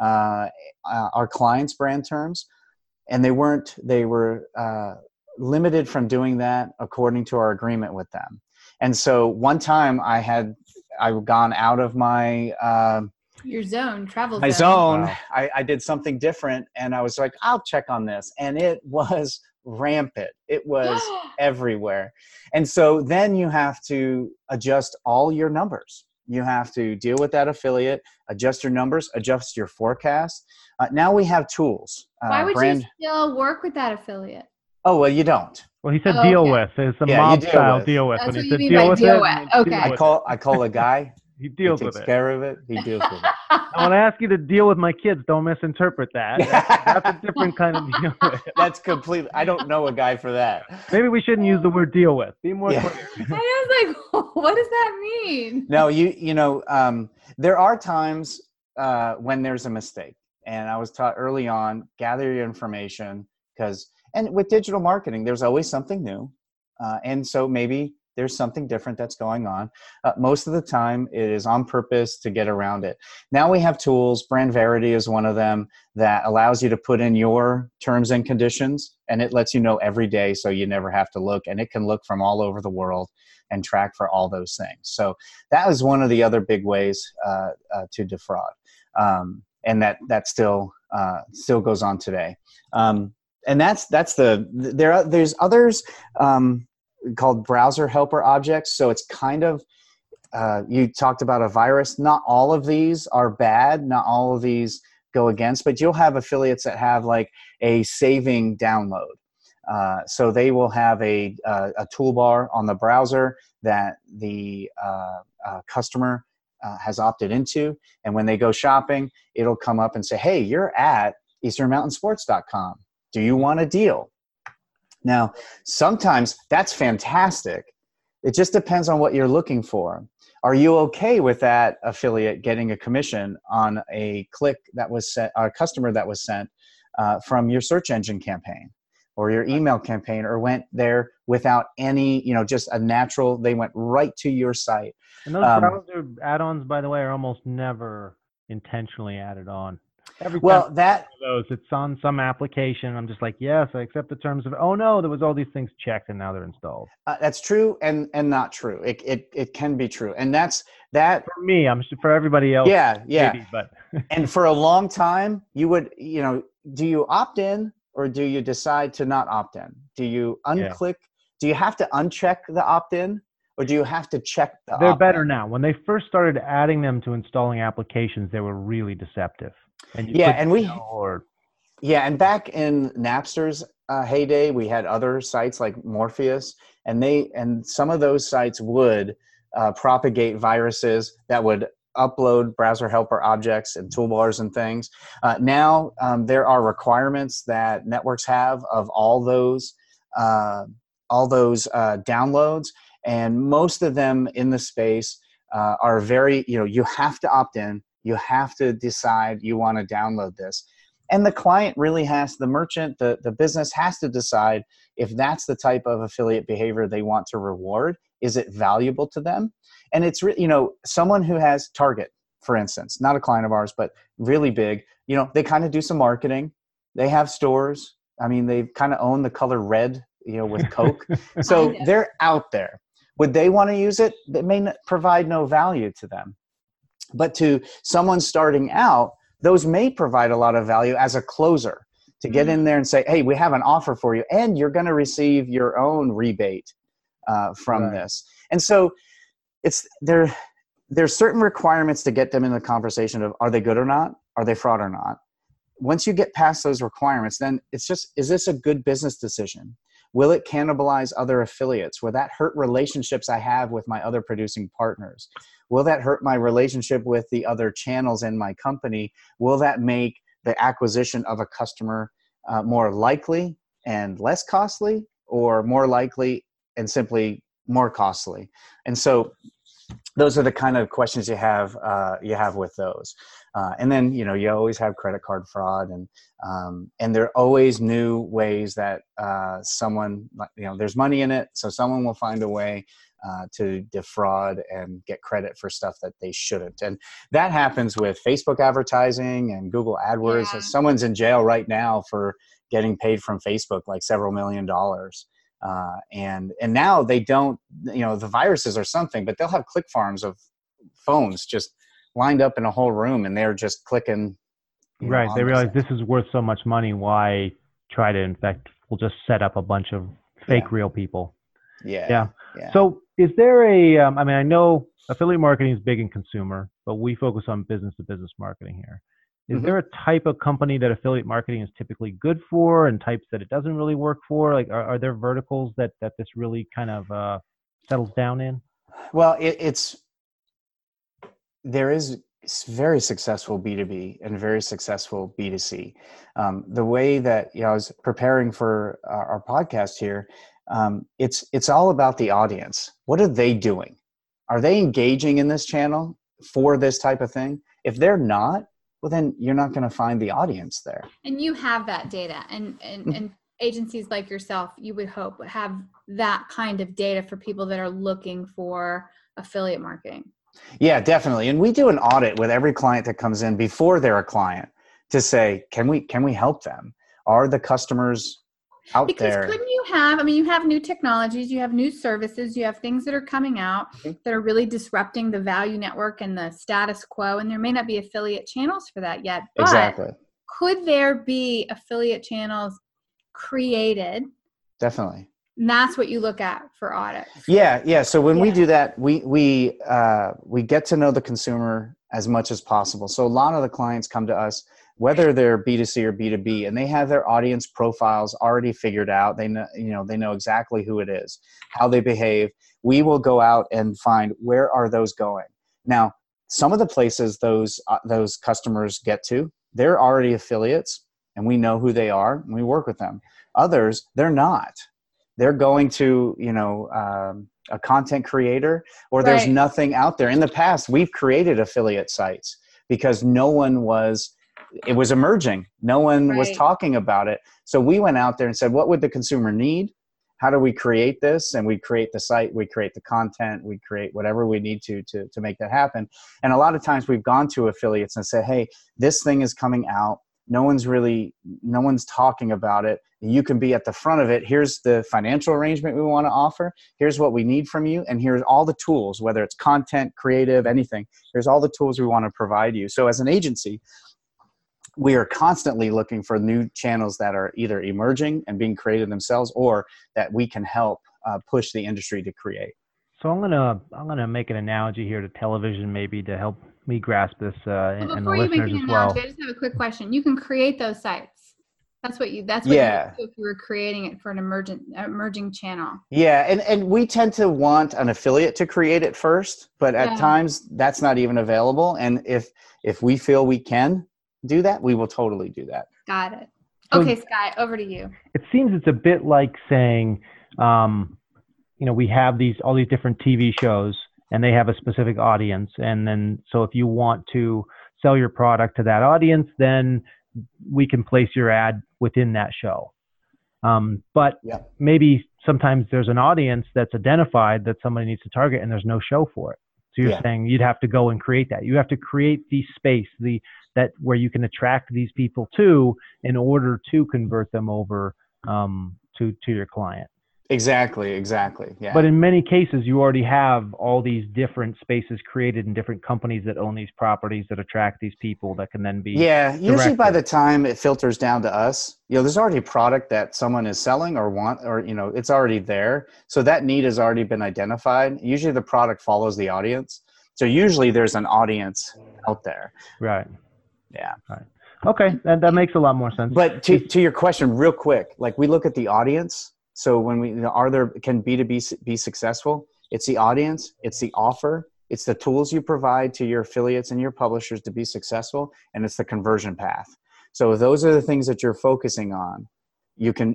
our clients' brand terms, and they were limited from doing that according to our agreement with them. And so one time I'd gone out of my
your travel
zone.
Wow.
I did something different, and I was like, I'll check on this, and it was rampant. It was everywhere. And so then you have to adjust all your numbers. You have to deal with that affiliate, adjust your numbers, adjust your forecast. Now we have tools.
Why would you still work with that affiliate?
Oh, well, you don't.
Well, he said deal with. It's a mob style deal with.
That's
when
what
he
you
said
mean
deal
by
with
deal
it.
with. Okay.
I call a guy.
He deals
he
with
takes
it.
care of it. He deals with it.
I want to ask you to deal with my kids. Don't misinterpret that. That's a different kind of deal with.
That's completely. I don't know a guy for that.
Maybe we shouldn't use the word deal with. Be more clear.
I was like, what does that mean?
No, there are times when there's a mistake, and I was taught early on, gather your information, and with digital marketing, there's always something new, and so maybe there's something different that's going on. Most of the time, it is on purpose to get around it. Now we have tools. Brand Verity is one of them that allows you to put in your terms and conditions, and it lets you know every day, so you never have to look, and it can look from all over the world and track for all those things. So that was one of the other big ways to defraud, and that still goes on today. And there's others called browser helper objects. So it's kind of, you talked about a virus. Not all of these are bad. Not all of these go against, but you'll have affiliates that have like a saving download. So they will have a toolbar on the browser that the customer has opted into. And when they go shopping, it'll come up and say, hey, you're at easternmountainsports.com. Do you want a deal? Now, sometimes that's fantastic. It just depends on what you're looking for. Are you okay with that affiliate getting a commission on a click that was sent, a customer that was sent from your search engine campaign or your email campaign, or went there without any, just a natural, they went right to your site?
And those browser add-ons, by the way, are almost never intentionally added on. Every time it's on some application, I'm just like, yes, I accept the terms of it. Oh no, there was all these things checked and now they're installed.
That's true and not true. It can be true. And that's that
for me. I'm for everybody else.
Yeah.
Maybe, but
and for a long time, you would, do you opt in or do you decide to not opt in? Do you unclick? Do you have to uncheck the opt in? Or do you have to check the
They're
opt-in?
better now. When they first started adding them to installing applications, they were really deceptive. And
and back in Napster's heyday, we had other sites like Morpheus, and some of those sites would propagate viruses that would upload browser helper objects and toolbars and things. Now there are requirements that networks have of all those downloads, and most of them in the space are very, you have to opt in. You have to decide you want to download this. And the client really has, the merchant, the business has to decide if that's the type of affiliate behavior they want to reward. Is it valuable to them? And it's, someone who has Target, for instance, not a client of ours, but really big, they kind of do some marketing. They have stores. I mean, they kind of own the color red, with Coke. So they're out there. Would they want to use it? It may provide no value to them. But to someone starting out, those may provide a lot of value as a closer to get in there and say, hey, we have an offer for you, and you're going to receive your own rebate from this. And so there's certain requirements to get them in the conversation of, are they good or not? Are they fraud or not? Once you get past those requirements, then it's just, is this a good business decision? Will it cannibalize other affiliates? Will that hurt relationships I have with my other producing partners? Will that hurt my relationship with the other channels in my company? Will that make the acquisition of a customer more likely and less costly, or more likely and simply more costly? And so those are the kind of questions you have with those. And then, you always have credit card fraud, and there are always new ways that someone, there's money in it. So someone will find a way to defraud and get credit for stuff that they shouldn't. And that happens with Facebook advertising and Google AdWords. Yeah. Someone's in jail right now for getting paid from Facebook like several $1 million. And now they don't, the viruses or something, but they'll have click farms of phones just lined up in a whole room, and they're just clicking.
Right. They realize this is worth so much money. Why try to infect? We'll just set up a bunch of fake real people. Yeah. So is there I know affiliate marketing is big in consumer, but we focus on business to business marketing here. Is there a type of company that affiliate marketing is typically good for and types that it doesn't really work for? Like, are there verticals that this really kind of settles down in?
Well, there is very successful B2B and very successful B2C. The way that I was preparing for our podcast here, it's all about the audience. What are they doing? Are they engaging in this channel for this type of thing? If they're not, well, then you're not going to find the audience there.
And you have that data, and agencies like yourself, you would hope, have that kind of data for people that are looking for affiliate marketing.
Yeah, definitely. And we do an audit with every client that comes in before they're a client to say, can we help them? Are the customers out there?
Because couldn't you have new technologies, you have new services, you have things that are coming out that are really disrupting the value network and the status quo, and there may not be affiliate channels for that yet. But
exactly.
Could there be affiliate channels created?
Definitely.
And that's what you look at for audits.
Yeah. So when we do that, we get to know the consumer as much as possible. So a lot of the clients come to us whether they're B2C or B2B, and they have their audience profiles already figured out. They know, they know exactly who it is, how they behave. We will go out and find where are those going. Now, some of the places those customers get to, they're already affiliates, and we know who they are, and we work with them. Others, they're not. They're going to, a content creator, or there's
Right.
nothing out there. In the past, we've created affiliate sites because it was emerging. No one was
Right.
talking about it. So we went out there and said, what would the consumer need? How do we create this? And we create the site, we create the content, we create whatever we need to make that happen. And a lot of times we've gone to affiliates and said, hey, this thing is coming out. No one's talking about it. You can be at the front of it. Here's the financial arrangement we want to offer. Here's what we need from you. And here's all the tools, whether it's content, creative, anything. Here's all the tools we want to provide you. So as an agency, we are constantly looking for new channels that are either emerging and being created themselves, or that we can help push the industry to create.
So I'm gonna make an analogy here to television, maybe to help me grasp this, and the
Before you make
listeners
an
as well.
analogy, I just have a quick question. You can create those sites. That's what you
Yeah.
do if you were creating it for an emerging channel.
Yeah, and we tend to want an affiliate to create it first, but at
Yeah.
times that's not even available. And if we feel we can do that, we will totally do that.
Got it.
So-
Okay, Sky, over to you.
It seems it's a bit like saying, we have all these different TV shows, and they have a specific audience, and then so if you want to sell your product to that audience, then we can place your ad within that show. But
Yeah.
maybe sometimes there's an audience that's identified that somebody needs to target, and there's no show for it. So you're
Yeah.
saying you'd have to go and create that. You have to create the space, that where you can attract these people to, in order to convert them over to your client.
Exactly. Yeah.
But in many cases, you already have all these different spaces created in different companies that own these properties that attract these people that can then be.
Yeah, usually by
directed.
the time it filters down to us, there's already a product that someone is selling or it's already there. So that need has already been identified. Usually the product follows the audience. So usually there's an audience out there.
Right.
Yeah.
Right. Okay. That makes a lot more sense.
But to your question real quick, like we look at the audience. So when can B2B be successful? It's the audience, it's the offer, it's the tools you provide to your affiliates and your publishers to be successful, and it's the conversion path. So if those are the things that you're focusing on, you can,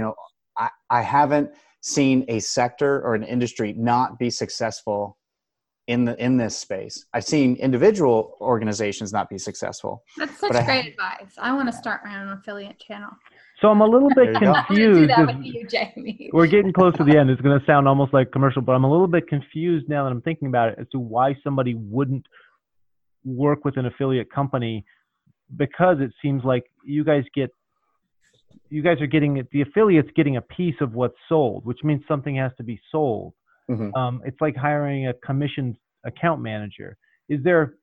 I haven't seen a sector or an industry not be successful in this space. I've seen individual organizations not be successful.
That's such great advice. I want to start my own affiliate channel.
So I'm a little bit
There you go.
I'm going to do
confused.
that with you, Jamie.
We're getting close to the end. It's going to sound almost like commercial, but I'm a little bit confused now that I'm thinking about it as to why somebody wouldn't work with an affiliate company, because it seems like you guys are getting the affiliates getting a piece of what's sold, which means something has to be sold.
Mhm.
It's like hiring a commissioned account manager. Are there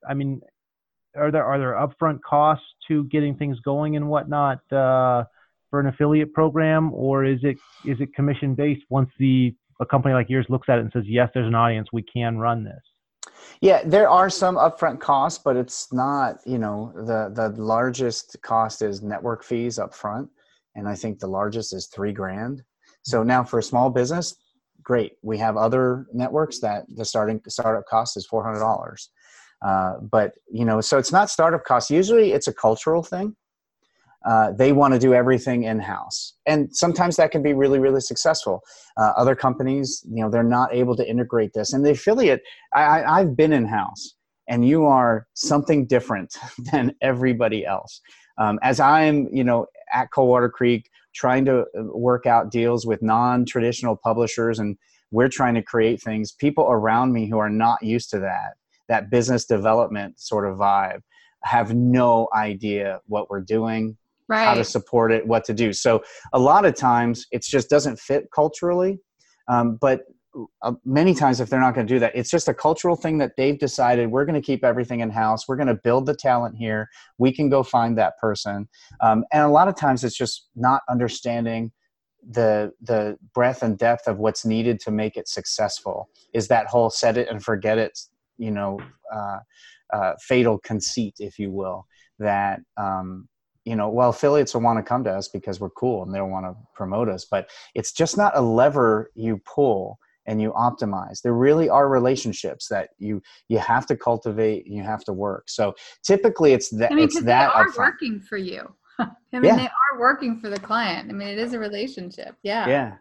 upfront costs to getting things going and whatnot for an affiliate program, or is it commission based once a company like yours looks at it and says, yes, there's an audience, we can run this?
Yeah, there are some upfront costs, but it's not, the largest cost is network fees up front. And I think the largest is $3,000. So now for a small business, great. We have other networks that the startup cost is $400. But, so it's not startup costs. Usually it's a cultural thing. They want to do everything in-house. And sometimes that can be really, really successful. Other companies, they're not able to integrate this. And the affiliate, I've been in-house, and you are something different than everybody else. As I'm, at Coldwater Creek, trying to work out deals with non-traditional publishers, and we're trying to create things, people around me who are not used to that business development sort of vibe have no idea what we're doing,
Right.
how to support it, what to do. So a lot of times it just doesn't fit culturally. But many times if they're not going to do that, it's just a cultural thing that they've decided, we're going to keep everything in-house. We're going to build the talent here. We can go find that person. And a lot of times it's just not understanding the breadth and depth of what's needed to make it successful. Is that whole set it and forget it, fatal conceit, if you will, that well, affiliates will want to come to us because we're cool and they'll want to promote us, but it's just not a lever you pull and you optimize. There really are relationships that you have to cultivate and you have to work. So typically it's that,
because they are
upfront.
Working for you. They are working for the client. It is a relationship. Yeah.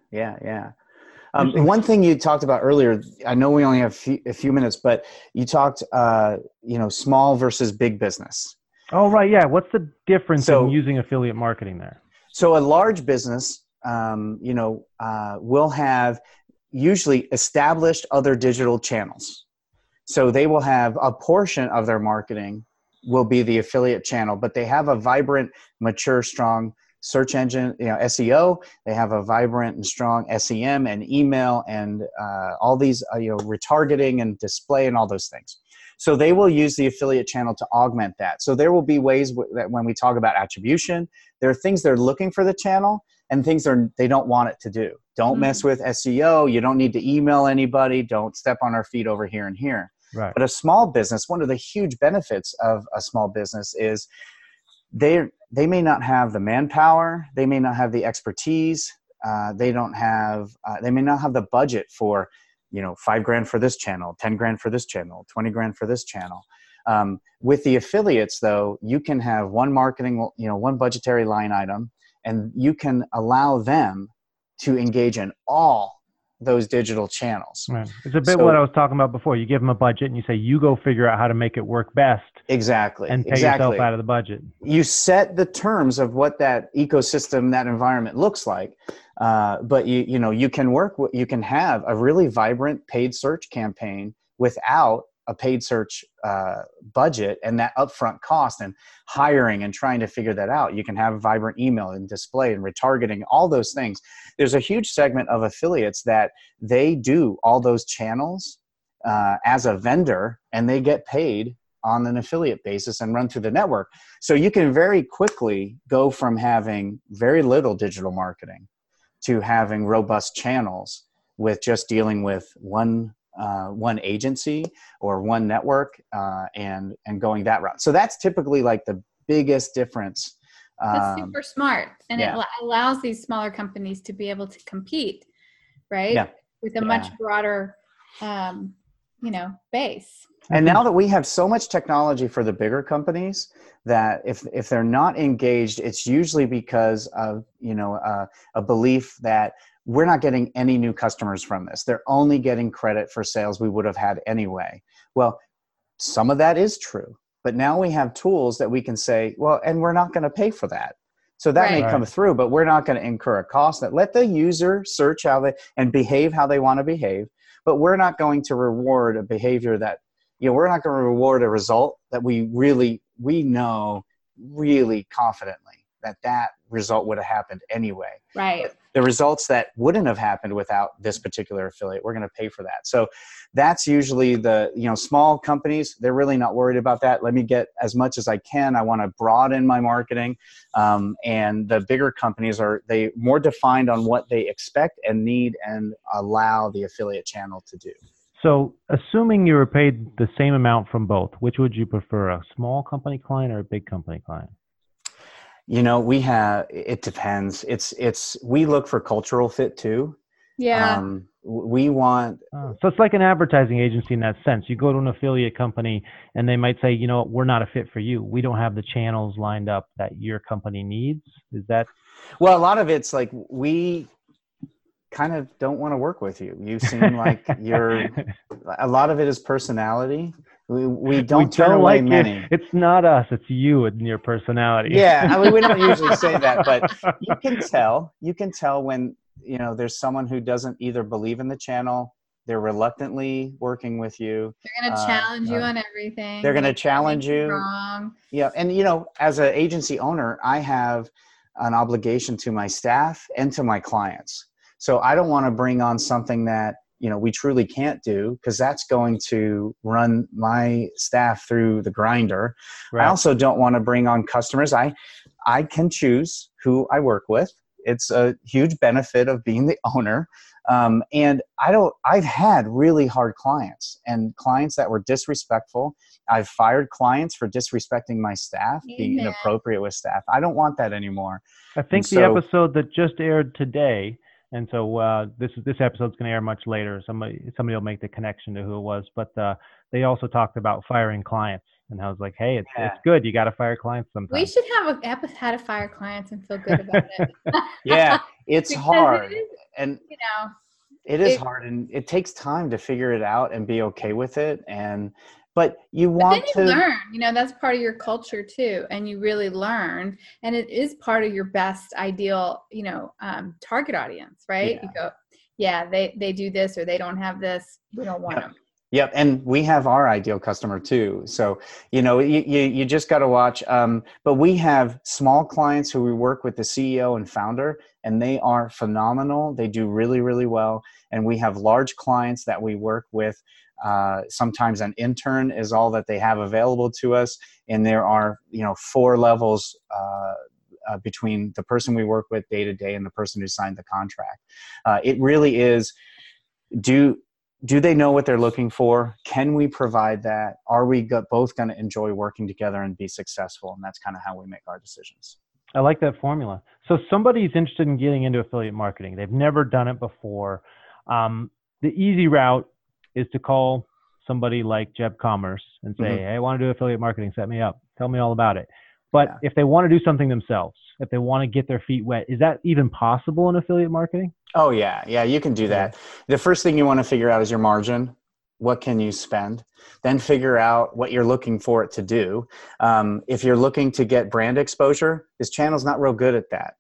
One thing you talked about earlier, I know we only have a few minutes, but you talked, small versus big business.
Oh, right. Yeah. What's the difference in using affiliate marketing there?
So a large business, will have usually established other digital channels. So they will have a portion of their marketing will be the affiliate channel, but they have a vibrant, mature, strong search engine, SEO. They have a vibrant and strong SEM and email and all these, retargeting and display and all those things. So they will use the affiliate channel to augment that. So there will be ways that when we talk about attribution, there are things they're looking for the channel and things they don't want it to do. Don't mess with SEO. You don't need to email anybody. Don't step on our feet over here and here.
Right.
But a small business, one of the huge benefits of a small business is they may not have the manpower, they may not have the expertise, they may not have the budget for, $5,000 for this channel, $10,000 for this channel, $20,000 for this channel. With the affiliates, though, you can have one one budgetary line item, and you can allow them to engage in all those digital channels.
Right. It's a bit what I was talking about before. You give them a budget and you say, you go figure out how to make it work best.
Exactly.
And pay yourself out of the budget.
You set the terms of what that ecosystem, that environment looks like. But you can have a really vibrant paid search campaign without a paid search budget and that upfront cost and hiring and trying to figure that out. You can have vibrant email and display and retargeting, all those things. There's a huge segment of affiliates that they do all those channels as a vendor, and they get paid on an affiliate basis and run through the network. So you can very quickly go from having very little digital marketing to having robust channels with just dealing with one agency or one network and going that route. So that's typically like the biggest difference.
That's super smart. And it allows these smaller companies to be able to compete, right?
Yeah.
With a much broader, base.
And now that we have so much technology for the bigger companies, that if they're not engaged, it's usually because of, a belief that we're not getting any new customers from this. They're only getting credit for sales we would have had anyway. Well, some of that is true, but now we have tools that we can say, well, and we're not going to pay for that. So that may come through, but we're not going to incur a cost. That let the user search and behave how they want to behave, but we're not going to reward a behavior that, we're not going to reward a result that we know really confidently that result would have happened anyway.
Right.
But the results that wouldn't have happened without this particular affiliate, we're going to pay for that. So that's usually the, small companies, they're really not worried about that. Let me get as much as I can. I want to broaden my marketing. And the bigger companies they more defined on what they expect and need and allow the affiliate channel to do.
So assuming you were paid the same amount from both, which would you prefer, a small company client or a big company client?
It depends. We look for cultural fit too.
Yeah.
We want.
So it's like an advertising agency in that sense. You go to an affiliate company and they might say, we're not a fit for you. We don't have the channels lined up that your company needs. Is that?
Well, a lot of it's like, we kind of don't want to work with you. You seem like a lot of it is personality. We don't turn away many.
It's not us. It's you and your personality.
Yeah. We don't usually say that, but you can tell when, there's someone who doesn't either believe in the channel, they're reluctantly working with you.
They're going to challenge you on everything.
They're going to challenge you.
Wrong.
Yeah. And, as an agency owner, I have an obligation to my staff and to my clients. So I don't want to bring on something that, we truly can't do, because that's going to run my staff through the grinder. Right. I also don't want to bring on customers. I can choose who I work with. it's a huge benefit of being the owner. And I've had really hard clients and clients that were disrespectful. I've fired clients for disrespecting my staff, being
Amen.
inappropriate with staff. I don't want that anymore.
I think the episode that just aired today, and so this episode's going to air much later. Somebody will make the connection to who it was, but they also talked about firing clients, and I was like, hey, it's good. You got to fire clients sometimes.
We should have an episode how to fire clients and feel good about it.
Yeah, it's hard, and
you know,
it is hard, and it takes time to figure it out and be okay with it. But you want to
learn, that's part of your culture too. And you really learn, and it is part of your best ideal, target audience, right?
Yeah.
You go, yeah, they do this, or they don't have this. We don't want them.
Yep. And we have our ideal customer too. So, you just got to watch. But we have small clients who we work with the CEO and founder, and they are phenomenal. They do really, really well. And we have large clients that we work with. Sometimes an intern is all that they have available to us. And there are, 4 levels between the person we work with day to day and the person who signed the contract. It really is, do they know what they're looking for? Can we provide that? Are we both going to enjoy working together and be successful? And that's kind of how we make our decisions.
I like that formula. So somebody's interested in getting into affiliate marketing. They've never done it before. The easy route is to call somebody like Jeb Commerce and say, hey, I want to do affiliate marketing. Set me up. Tell me all about it. But if they want to do something themselves, if they want to get their feet wet, is that even possible in affiliate marketing?
Oh, yeah. Yeah, you can do that. The first thing you want to figure out is your margin. What can you spend? Then figure out what you're looking for it to do. If you're looking to get brand exposure, this channel's not real good at that.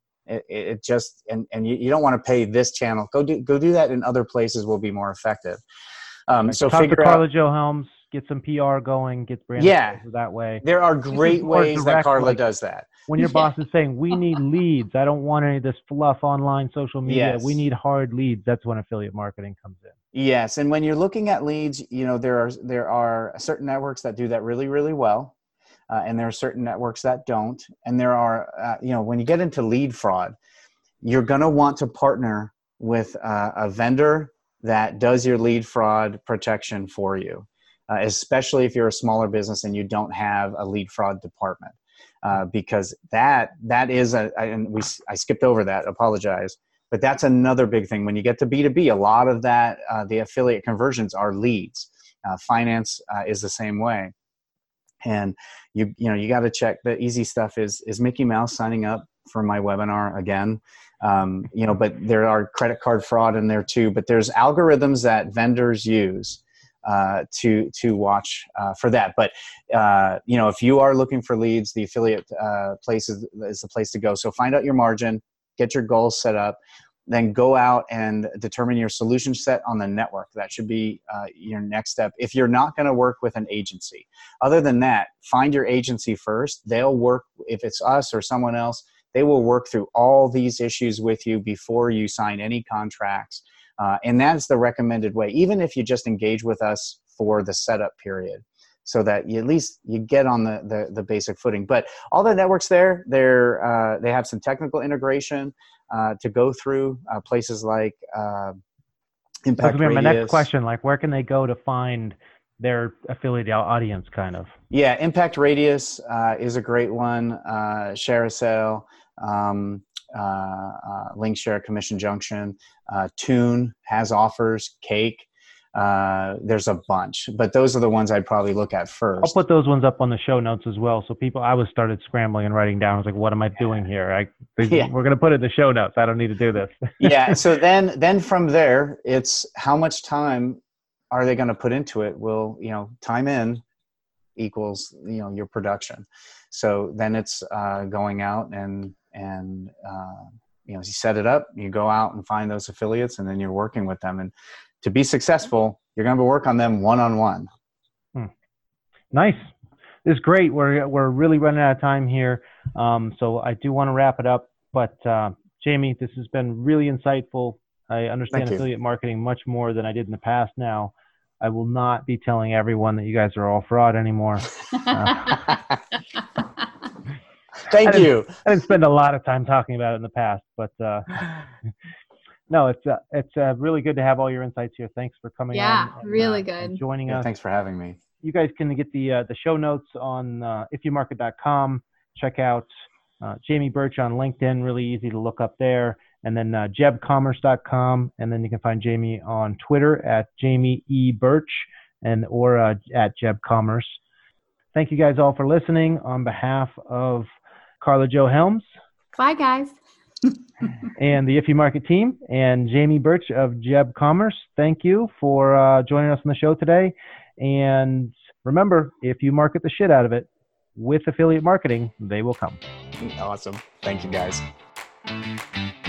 It just, and you don't want to pay this channel. Go do that in other places will be more effective. So
talk
figure
to Carla
out.
Jo Helms, get some PR going, get brand exposure that way.
There are great ways that Carla does that.
When your boss is saying, we need leads, I don't want any of this fluff online, social media.
Yes.
We need hard leads. That's when affiliate marketing comes in.
Yes. And when you're looking at leads, there are certain networks that do that really, really well. And there are certain networks that don't. And there are, when you get into lead fraud, you're going to want to partner with a vendor that does your lead fraud protection for you, especially if you're a smaller business and you don't have a lead fraud department. Because that is I skipped over that, apologize. But that's another big thing. When you get to B2B, a lot of that, the affiliate conversions are leads. Finance is the same way. And you got to check. The easy stuff is Mickey Mouse signing up for my webinar again. But there are credit card fraud in there too. But there's algorithms that vendors use to watch for that. But if you are looking for leads, the affiliate place is the place to go. So find out your margin, get your goals set up, then go out and determine your solution set on the network. That should be your next step. If you're not going to work with an agency, other than that, find your agency first. They'll work, if it's us or someone else, they will work through all these issues with you before you sign any contracts. And that's the recommended way, even if you just engage with us for the setup period, so that you at least you get on the basic footing. But all the networks there, they have some technical integration to go through, places like Impact Radius.
My next question, where can they go to find their affiliate audience, kind of?
Yeah, Impact Radius is a great one. ShareASale, LinkShare, Commission Junction, Tune has offers, Cake. There's a bunch, but those are the ones I'd probably look at first.
I'll put those ones up on the show notes as well. So I started scrambling and writing down. I was like, what am I doing here? We're going to put it in the show notes. I don't need to do this.
Yeah. So then from there, it's how much time are they going to put into it? Will, time in equals, your production. So then it's going out and you set it up, you go out and find those affiliates, and then you're working with them. And to be successful, you're going to work on them one-on-one.
Nice. This is great. We're really running out of time here. So I do want to wrap it up, but Jamie, this has been really insightful. I understand affiliate marketing much more than I did in the past now. I will not be telling everyone that you guys are all fraud anymore.
Thank you.
I didn't spend a lot of time talking about it in the past, but no, it's really good to have all your insights here. Thanks for coming on.
Yeah,
and,
really
and
good.
joining us.
Thanks for having me.
You guys can get the show notes on ifyoumarket.com. Check out Jamie Birch on LinkedIn, really easy to look up there. And then jebcommerce.com. And then you can find Jamie on Twitter at Jamie E. Birch or at jebcommerce. Thank you guys all for listening. On behalf of Carla Jo Helms.
Bye, guys.
And the If You Market team and Jamie Birch of Jeb Commerce, thank you for joining us on the show today. And remember, if you market the shit out of it with affiliate marketing, they will come.
Awesome. Thank you, guys.